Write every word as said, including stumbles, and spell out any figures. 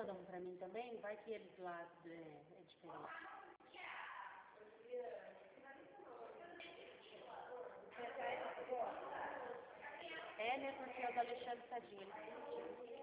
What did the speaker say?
mandam pra mim também, vai que eles lá é, é diferente. É, né, porque o do Alexandre Tadinho, ele